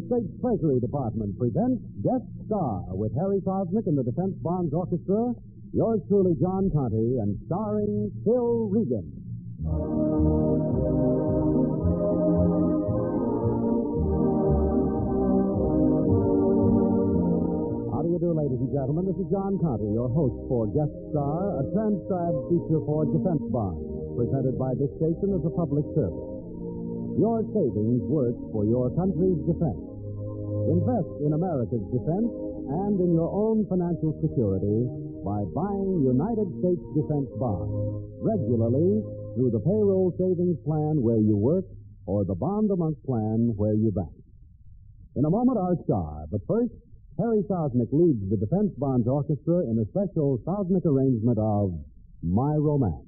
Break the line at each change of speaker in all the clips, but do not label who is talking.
States Treasury Department presents Guest Star with Harry Sosnick and the Defense Bonds Orchestra, yours truly, John Conte, and starring Phil Regan. How do you do, ladies and gentlemen? This is John Conte, your host for Guest Star, a transcribed feature for Defense Bonds, presented by this station as a public service. Your savings work for your country's defense. Invest in America's defense and in your own financial security by buying United States Defense Bonds regularly through the payroll savings plan where you work or the bond-a-month plan where you bank. In a moment, our star, but first, Harry Sosnick leads the Defense Bonds Orchestra in a special Sosnick arrangement of My Romance.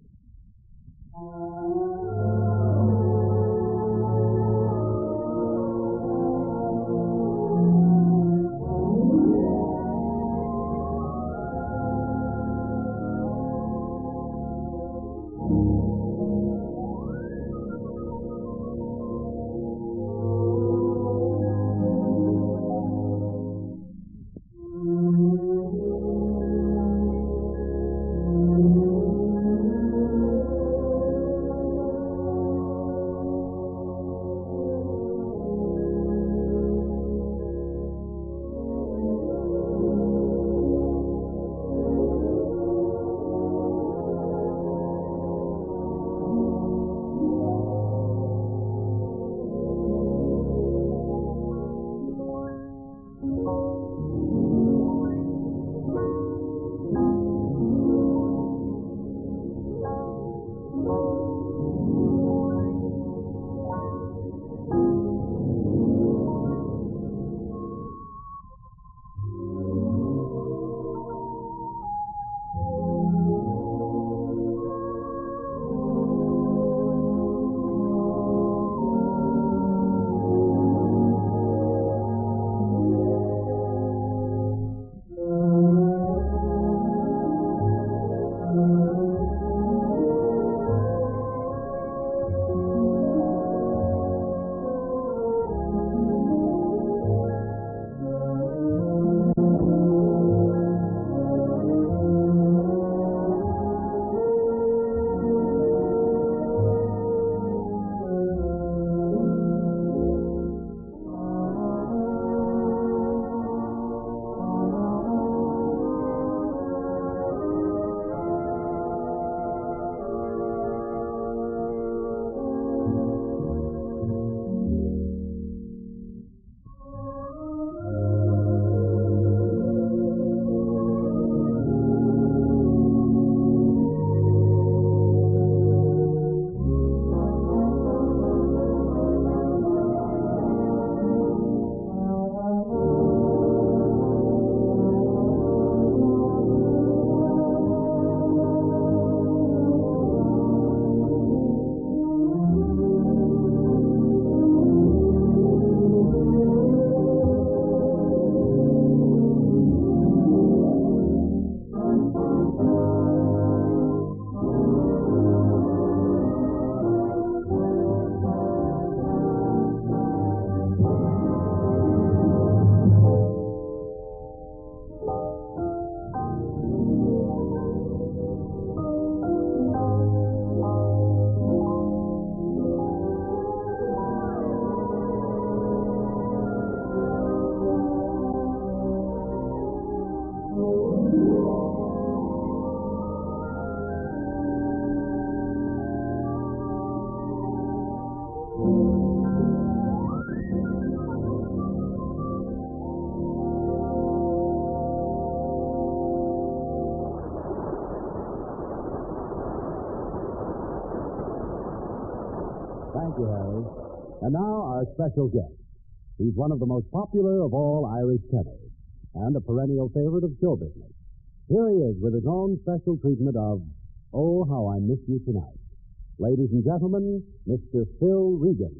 Thank you, Harry. And now our special guest. He's one of the most popular of all Irish tenors and a perennial favorite of show business. Here he is with his own special treatment of Oh, How I Miss You Tonight. Ladies and gentlemen, Mr. Phil Regan.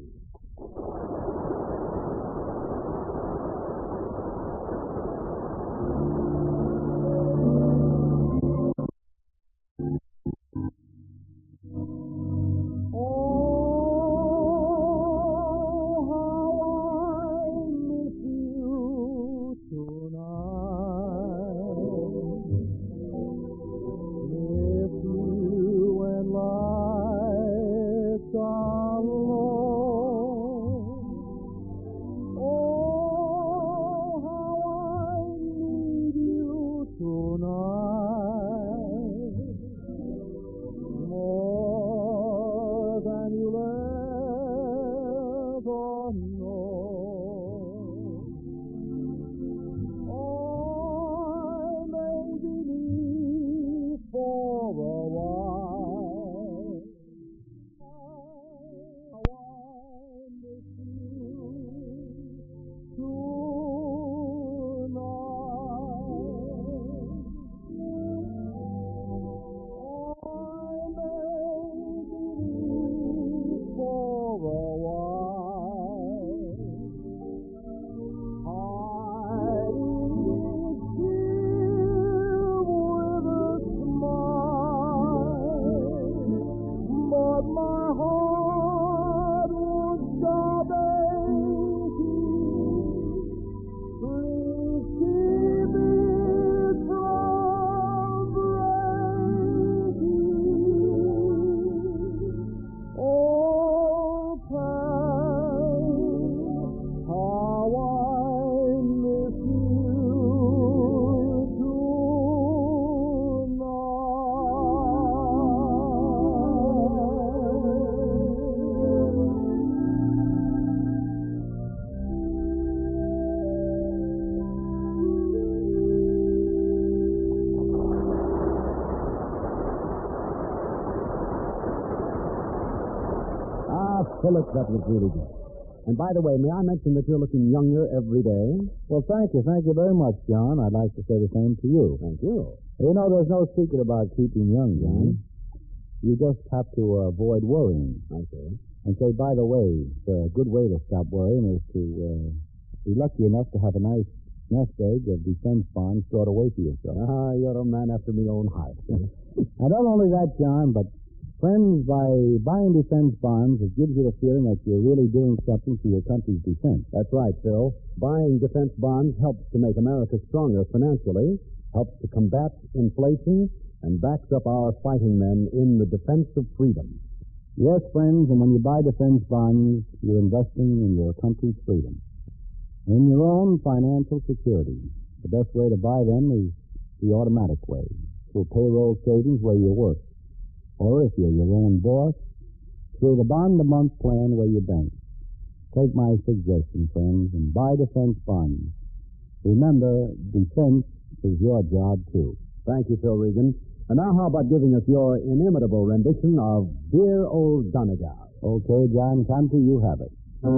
Philip, that was really good. And by the way, may I mention that you're looking younger every day?
Well, thank you. Thank you very much, John. I'd like to say the same to you.
Thank you.
You know, there's no secret about keeping young, John. You just have to avoid worrying.
I see.
And say, by the way, a good way to stop worrying is to be lucky enough to have a nice nest egg of defense bonds stored away for yourself.
You're a man after my own heart.
And not only that, John, but friends, by buying defense bonds, it gives you the feeling that you're really doing something for your country's defense.
That's right, Phil. Buying defense bonds helps to make America stronger financially, helps to combat inflation, and backs up our fighting men in the defense of freedom.
Yes, friends, and when you buy defense bonds, you're investing in your country's freedom, in your own financial security. The best way to buy them is the automatic way, through payroll savings where you work. Or if you're your own boss, through the bond-a-month plan where you bank. Take my suggestion, friends, and buy defense bonds. Remember, defense is your job, too.
Thank you, Phil Regan. And now how about giving us your inimitable rendition of Dear Old Donegal?
Okay, John, Conte, you have it.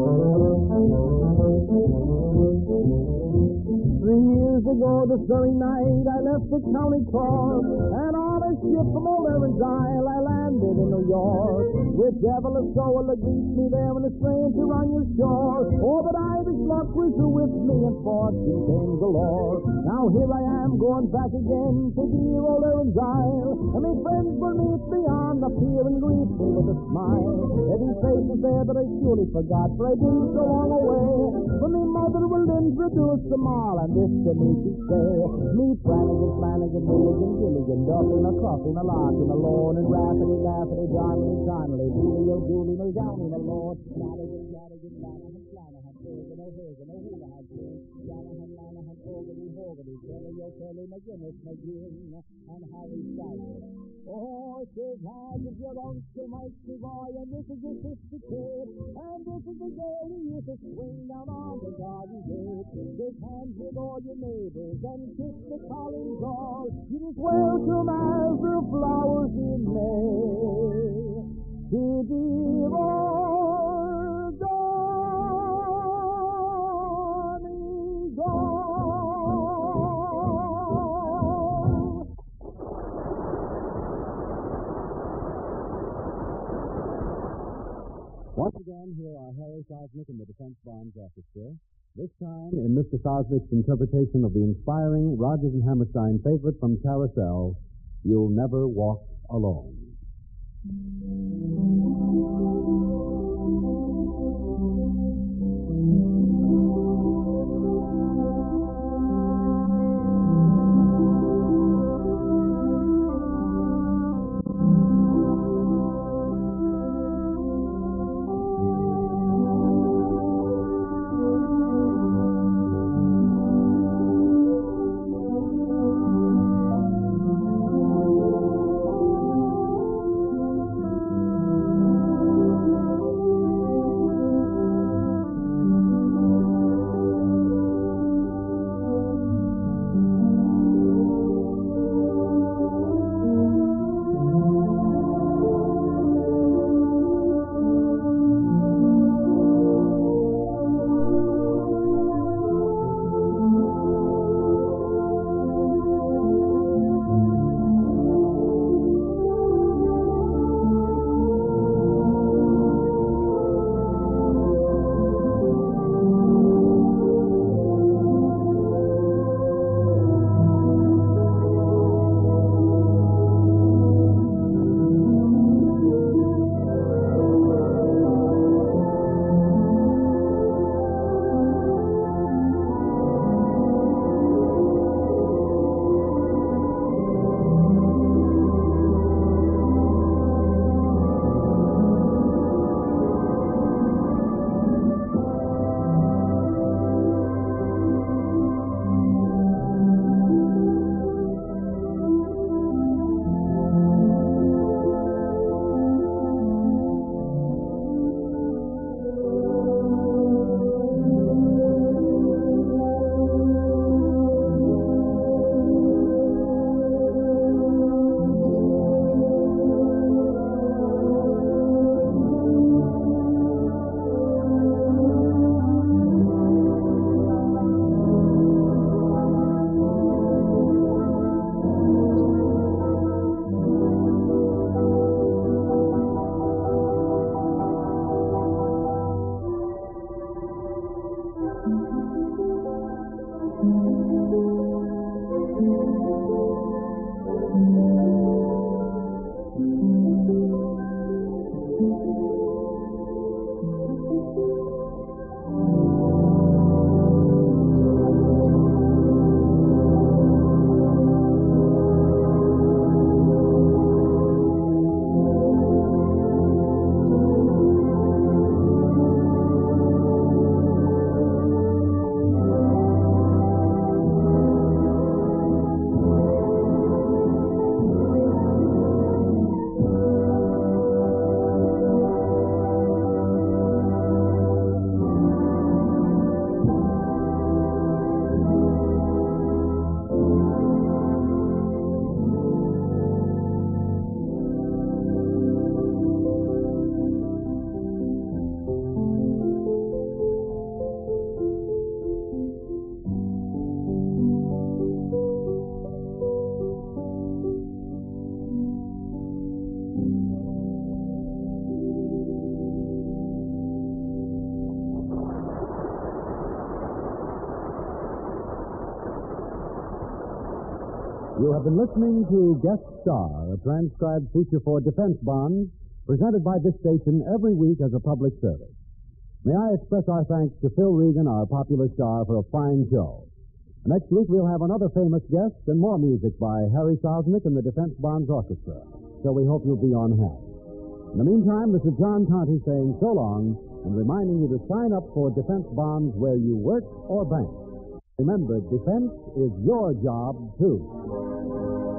3 years ago this very night I left the county court, and on a ship from Old Erin's Isle I landed in New York. With devil or soul that greets me there when a stranger on your shore. Oh, but Irish luck was with me and fortune came galore. Now here I am going back again to dear Old Erin's Isle, and my friends beneath me on the pier and greet me with a smile. Every face is there that I surely forgot, for I've been so long away. But my mother will introduce them all, and this to me she say, meet Flanagan, Milligan, Gilligan, Duffin, a Coffin, a Larkin, a Lorne, and Rafferty, Daffody, Donnelly, Connolly, Dooley, Muldowney, the Lord, Flanagan, Flanagan, Hogan, O'Hagan, O'Houlihan, Lanahan, Hogarty, Kelly, McGinnis, McGinn, and Harry Styles. Oh, shake hands with your uncle, Mikey boy, and this is your sister kid, and this is the day you used to swing down on the garden gate. Shake hands with all your neighbors and kiss the collins all. You just welcome as the flowers in May to dear old Donegal.
Once again, here are Harry Sosnick and the Defense Bonds Orchestra. This time in Mr. Sosnick's interpretation of the inspiring Rodgers and Hammerstein favorite from Carousel, You'll Never Walk Alone. have been listening to Guest Star, a transcribed feature for defense bonds, presented by this station every week as a public service. May I express our thanks to Phil Regan, our popular star, for a fine show. Next week, we'll have another famous guest and more music by Harry Sosnick and the Defense Bonds Orchestra. So we hope you'll be on hand. In the meantime, this is John Conte saying so long and reminding you to sign up for defense bonds where you work or bank. Remember, defense is your job, too.